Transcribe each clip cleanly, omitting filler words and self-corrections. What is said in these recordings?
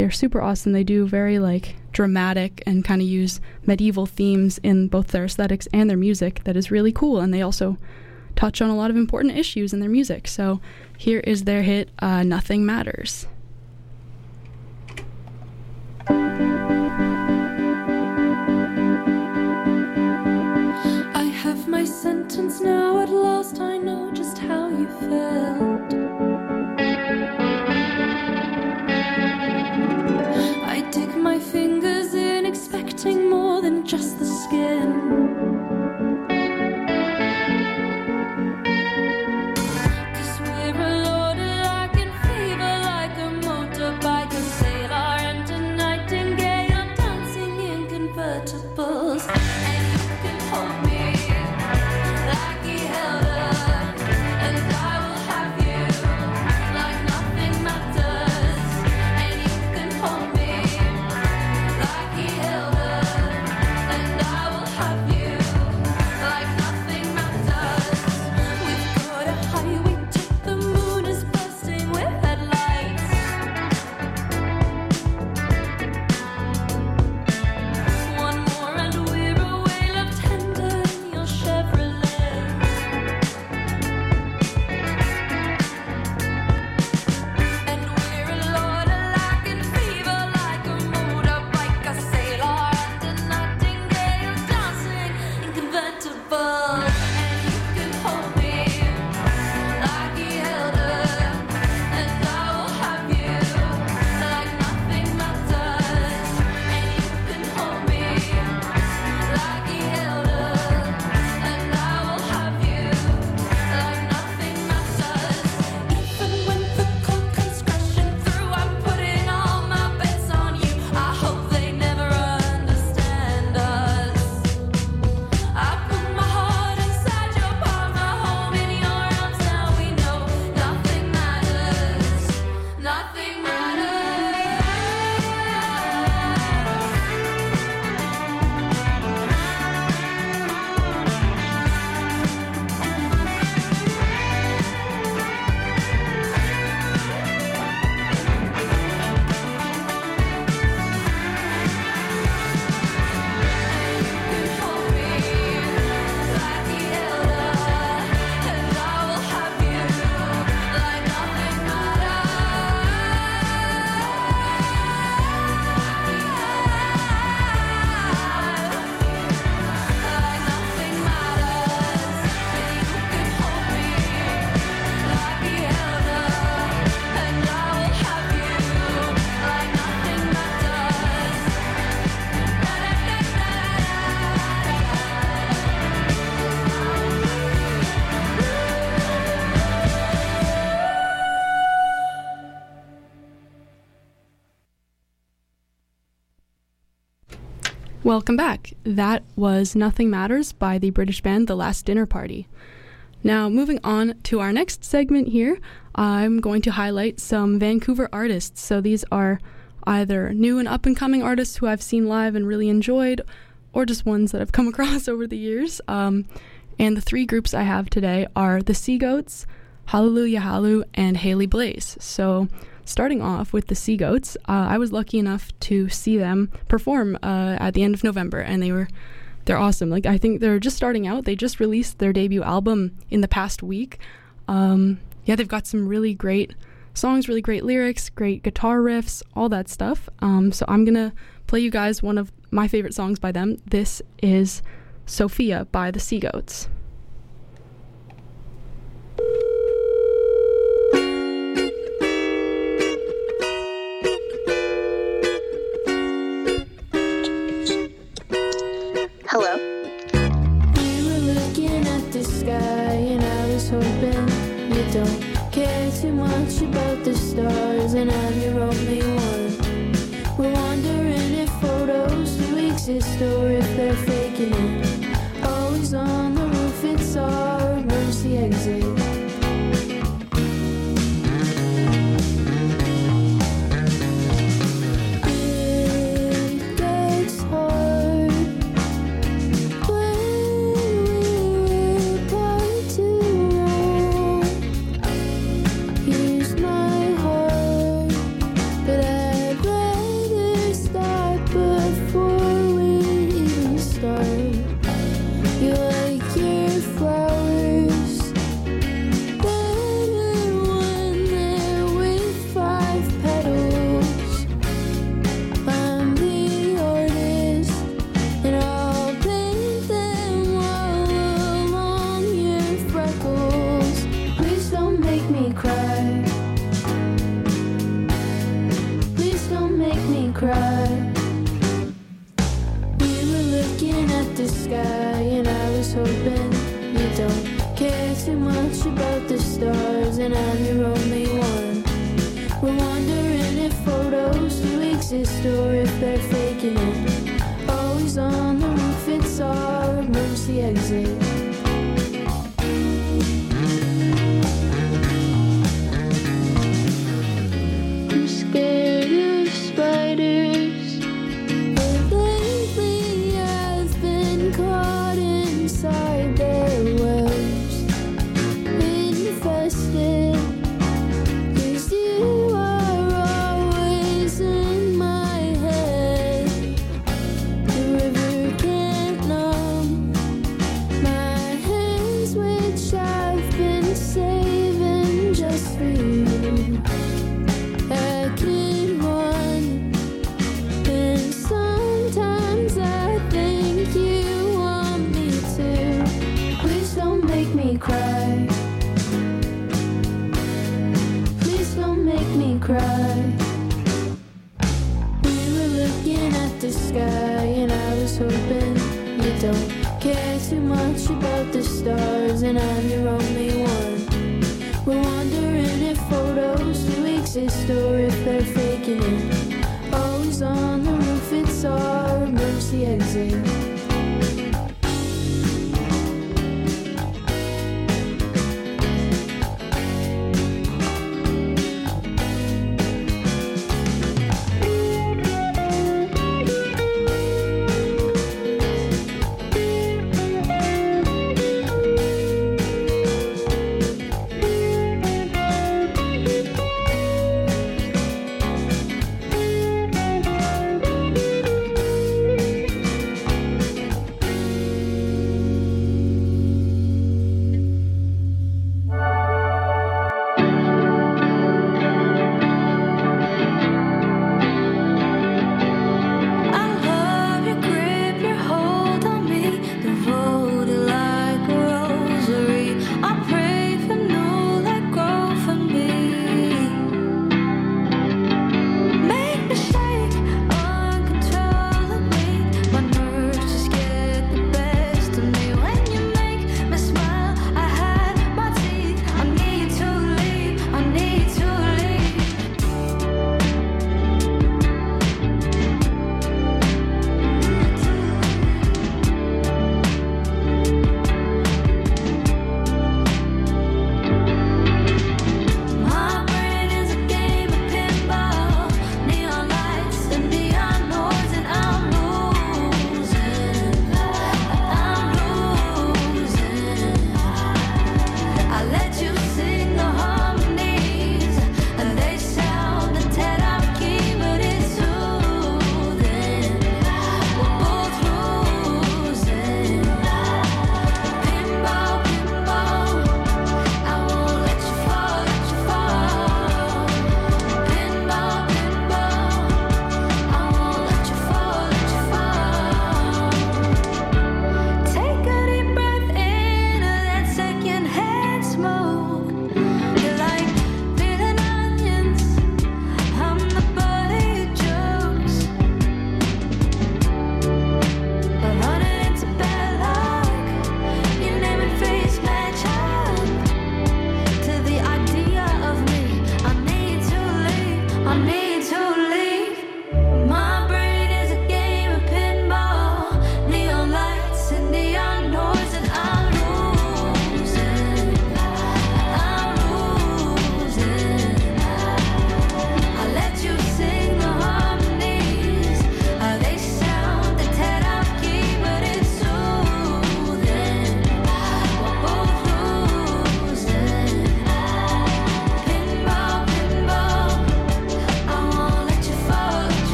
They're super awesome. They do very like dramatic and kind of use medieval themes in both their aesthetics and their music that is really cool, and they also touch on a lot of important issues in their music. So here is their hit, Nothing Matters. I have my sentence now, at last I know just how you felt. I dig my fingers in, expecting more than just the skin. Welcome back. That was Nothing Matters by the British band The Last Dinner Party. Now, moving on to our next segment here, I'm going to highlight some Vancouver artists. So these are either new and up-and-coming artists who I've seen live and really enjoyed, or just ones that I've come across over the years. And the three groups I have today are the Seagoats, Hallelujah Halloo, and Haley Blaze. So starting off with the Seagoats, I was lucky enough to see them perform at the end of November, and they're awesome. Like, I think they're just starting out. They just released their debut album in the past week. They've got some really great songs, really great lyrics, great guitar riffs, all that stuff. So I'm gonna play you guys one of my favorite songs by them. This is Sophia by the Seagoats. Hello? We were looking at the sky and I was hoping you don't care too much about the stars and I'm your only one. We're wondering if photos do exist or if they're faking it. Always on the roof cry. We were looking at the sky, and I was hoping you don't care too much about the stars, and I'm your only one. We're wondering if photos do exist or if they're faking it. Always on the roof, it's our emergency exit. I'm scared of spiders, but lately I've been caught inside their webs, infested. 'Cause you are always in my head. The river can't numb my hands, which I've been saving just for you. I can run, and sometimes I think you want me to. Please don't make me cry. Please don't make me cry. We were looking at the sky, and I was hoping you don't care too much about the stars, and I'm your only one. We're wondering if photos do exist or if they're faking it. Always on the roof, it's our emergency exit.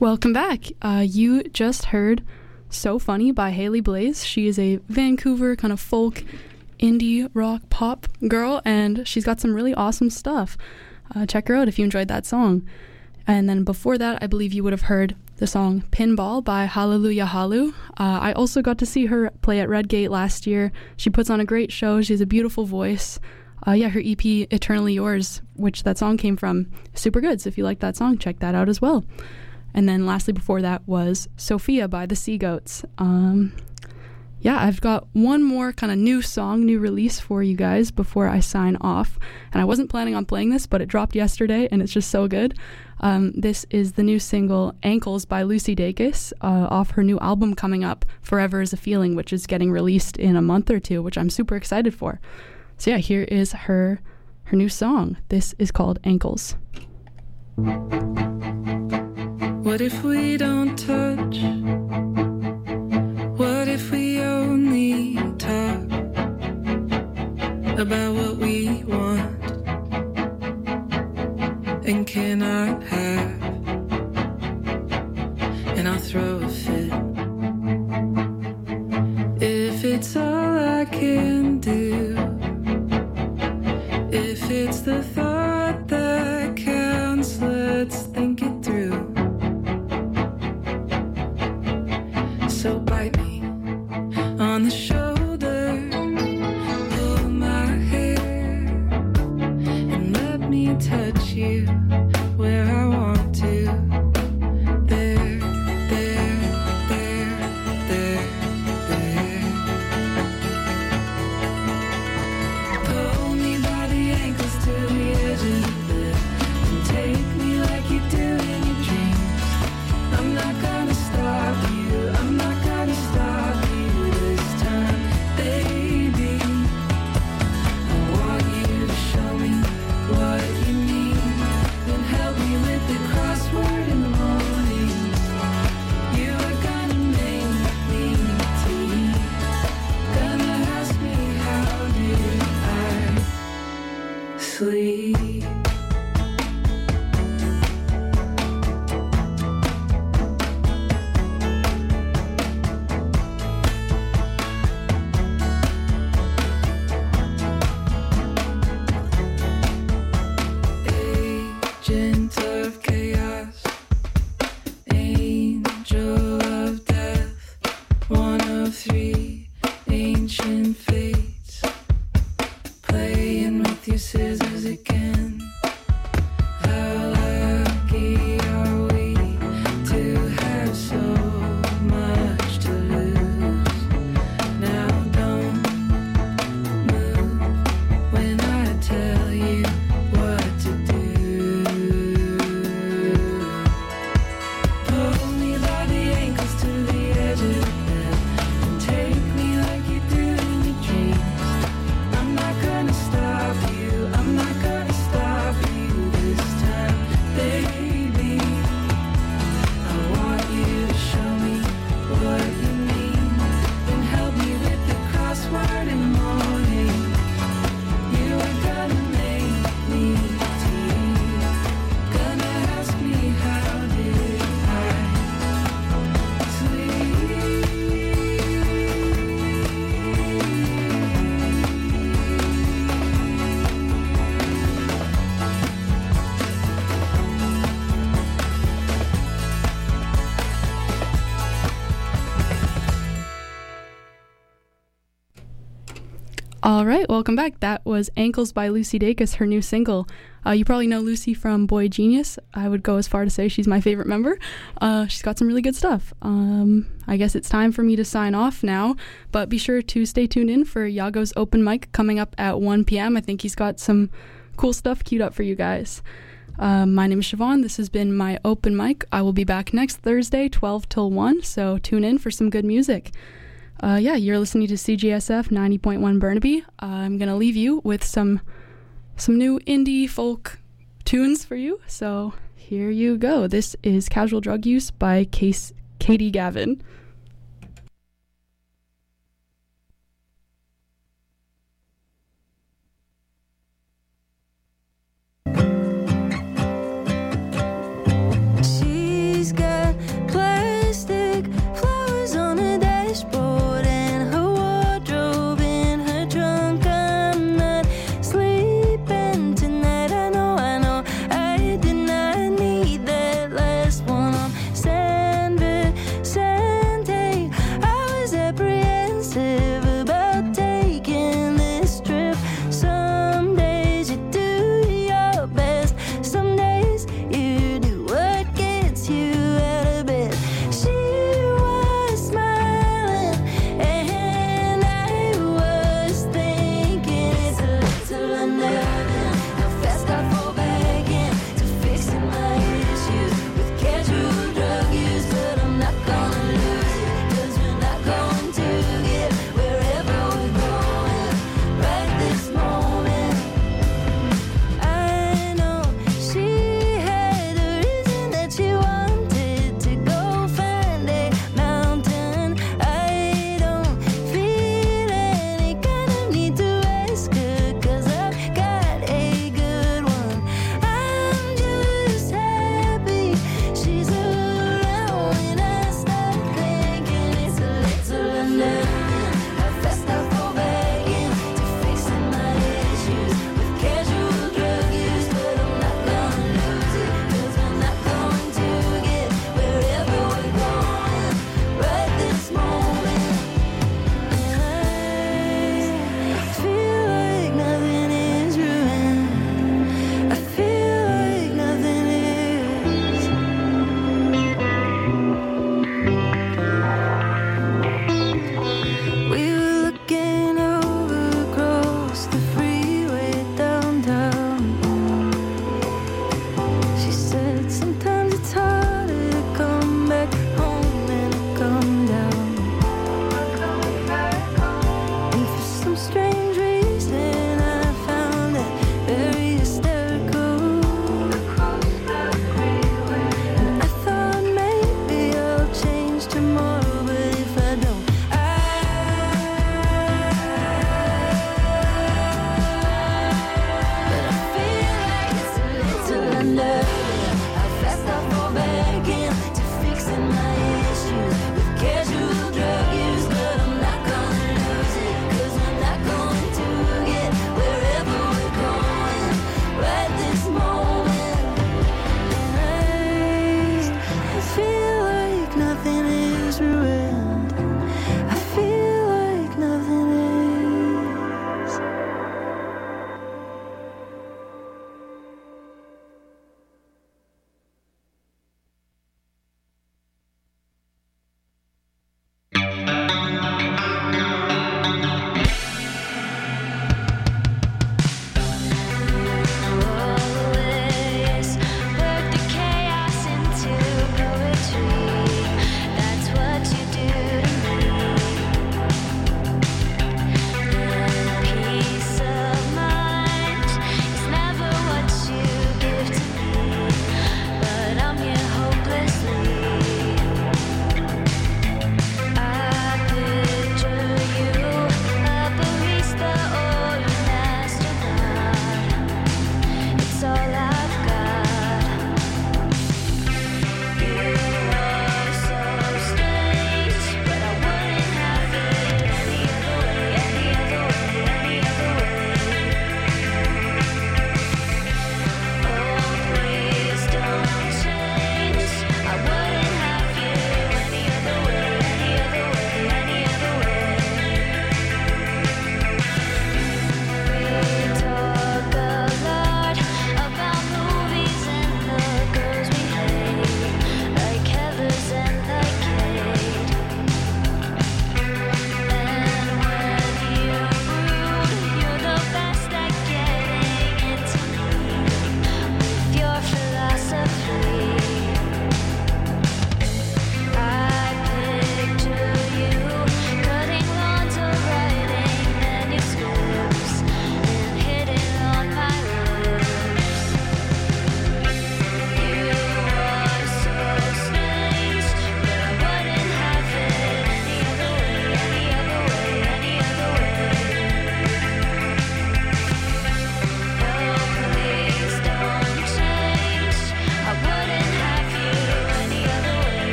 Welcome back. You just heard So Funny by Haley Blaze. She is a Vancouver kind of folk, indie, rock, pop girl, and she's got some really awesome stuff. Check her out if you enjoyed that song. And then before that, I believe you would have heard the song Pinball by Hallelujah Halu. I also got to see her play at Redgate last year. She puts on a great show. She has a beautiful voice. Her EP, Eternally Yours, which that song came from, super good. So if you like that song, check that out as well. And then lastly before that was Sophia by the Sea Goats. I've got one more kind of new song, new release for you guys before I sign off. And I wasn't planning on playing this, but it dropped yesterday and it's just so good. This is the new single Ankles by Lucy Dacus off her new album coming up, Forever is a Feeling, which is getting released in a month or two, which I'm super excited for. So yeah, here is her new song. This is called Ankles. What if we don't touch? What if we only talk about what we want and cannot have? And I'll throw a fit if it's all I can do, if it's the thought that counts. Let's think it through. So bite me on the shoulder, pull my hair, and let me touch you where I want to. There, there, there, there, there. Pull me by the ankles to the edge of the bed and take me like you do in your dreams. I'm not gonna stop you. I'm not gonna stop you this time, baby. I want you to show me what you need, then help me with the crossword in the morning. You are gonna make me tea, gonna ask me how did I sleep. Agent of chaos, angel of death, one of three ancient fates, playing with your scissors again. How lucky are we to have so much to lose? Now don't move when I tell you what to do. Pull me by the ankles to the edge of the bed and take me like you do in your dreams. I'm not gonna stop you. I'm not gonna stop you this time, baby. I want you to show me what you mean, then help me with the crossword in the morning. You are gonna make me tea, gonna ask me how did I sleep. All right, welcome back. That was Ankles by Lucy Dacus, her new single. You probably know Lucy from Boy Genius. I would go as far to say she's my favorite member. She's got some really good stuff. I guess it's time for me to sign off now, but be sure to stay tuned in for Yago's open mic coming up at 1 p.m. I think he's got some cool stuff queued up for you guys. My name is Siobhan. This has been my open mic. I will be back next Thursday, 12 till 1, so tune in for some good music. You're listening to CGSF 90.1 Burnaby. I'm going to leave you with some new indie folk tunes for you. So here you go. This is Casual Drug Use by Katie Gavin.